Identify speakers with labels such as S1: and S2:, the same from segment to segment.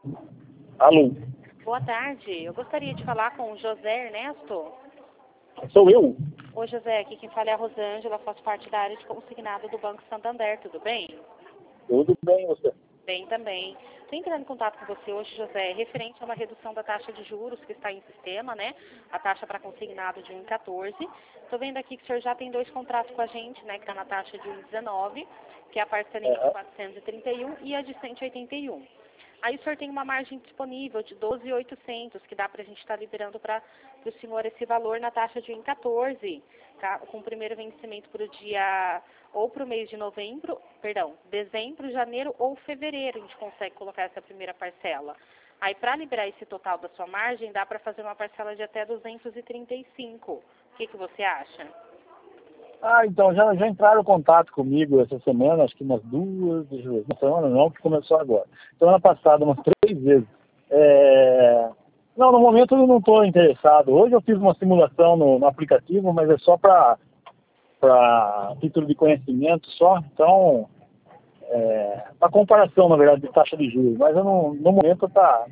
S1: Alô?
S2: Boa tarde. Eu gostaria de falar com o José Ernesto.
S1: Sou eu?
S2: Oi, José. Aqui quem fala é a Rosângela, faço parte da área de consignado do Banco Santander. Tudo bem?
S1: Tudo bem, você?
S2: Bem também. Estou entrando em contato com você hoje, José, referente a uma redução da taxa de juros que está em sistema, né? A taxa para consignado de 1,14. Estou vendo aqui que o senhor já tem 2 contratos com a gente, né? Que está na taxa de 1,19, que é a parcelinha de 431 e a de 181. Aí o senhor tem uma margem disponível de 12.800, que dá para a gente estar liberando para o senhor esse valor na taxa de 1,14, tá? Com o primeiro vencimento para o dia, ou para o mês de dezembro, janeiro ou fevereiro, a gente consegue colocar essa primeira parcela. Aí para liberar esse total da sua margem, dá para fazer uma parcela de até 235. O que você acha?
S1: Então, já entraram em contato comigo essa semana, acho que umas duas, uma semana não, que começou agora. Semana passada, umas 3 vezes. Não, no momento eu não estou interessado. Hoje eu fiz uma simulação no aplicativo, mas é só para título de conhecimento só. Então, para comparação, na verdade, de taxa de juros. Mas eu não, no momento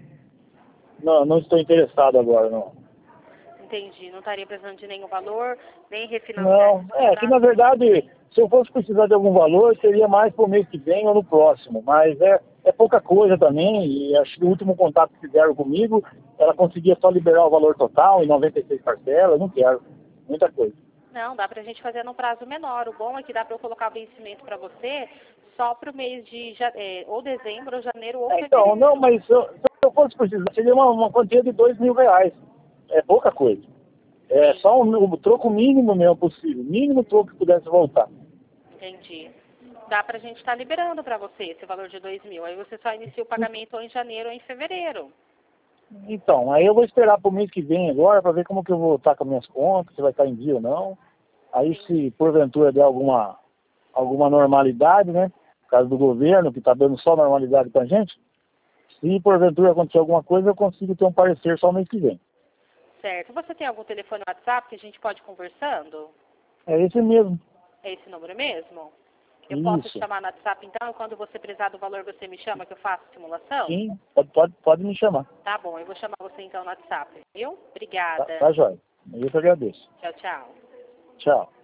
S1: não estou interessado agora, não.
S2: Entendi. Não estaria precisando de nenhum valor, nem refinanciar.
S1: Não, que na verdade, se eu fosse precisar de algum valor, seria mais para o mês que vem ou no próximo, mas é pouca coisa também, e acho que o último contato que fizeram comigo, ela conseguia só liberar o valor total em 96 parcelas, não quero, muita coisa.
S2: Não, dá pra gente fazer num prazo menor. O bom é que dá para eu colocar o vencimento para você só para o mês de ou dezembro, ou janeiro, ou fevereiro.
S1: Então, não, mas se eu fosse precisar, seria uma quantia de R$ 2.000. É pouca coisa. É só o troco mínimo mesmo possível. Mínimo troco que pudesse voltar.
S2: Entendi. Dá pra gente estar liberando para você esse valor de 2.000. Aí você só inicia o pagamento ou em janeiro ou em fevereiro.
S1: Então, aí eu vou esperar para o mês que vem agora para ver como que eu vou estar com as minhas contas, se vai estar em dia ou não. Aí se porventura der alguma normalidade, né? Por causa do governo, que está dando só normalidade para a gente, se porventura acontecer alguma coisa, eu consigo ter um parecer só no mês que vem.
S2: Certo. Você tem algum telefone WhatsApp que a gente pode ir conversando?
S1: É esse mesmo.
S2: É esse número mesmo? Eu
S1: Isso.
S2: posso te chamar no WhatsApp então, e quando você precisar do valor você me chama que eu faço simulação?
S1: Sim, pode me chamar.
S2: Tá bom, eu vou chamar você então no WhatsApp, viu? Obrigada.
S1: Tá joia. Eu que agradeço.
S2: Tchau, tchau.
S1: Tchau.